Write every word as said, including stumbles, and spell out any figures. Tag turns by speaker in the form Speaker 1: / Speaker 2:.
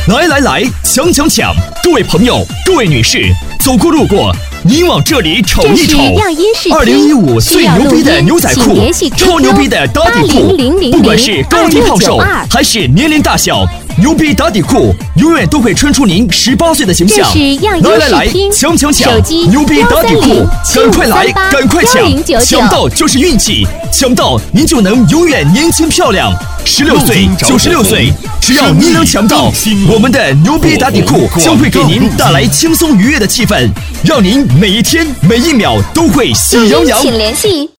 Speaker 1: 来来来，抢抢抢！各位朋友，各位女士，走过路过，您往这里瞅一瞅。二零一五最牛逼的牛仔裤，超牛逼的打底裤，不管是高低胖瘦还是年龄大小，牛逼打底裤永远都会穿出您十八岁的形象。来来来，抢抢抢！牛逼打底裤，赶快来，赶快抢！抢到就是运气，抢到您就能永远年轻漂亮。十六岁、九十六岁，只要您能抢到，我们的牛逼打底裤将会给您带来轻松愉悦的气氛，让您每一天每一秒都会喜洋洋。
Speaker 2: 请联系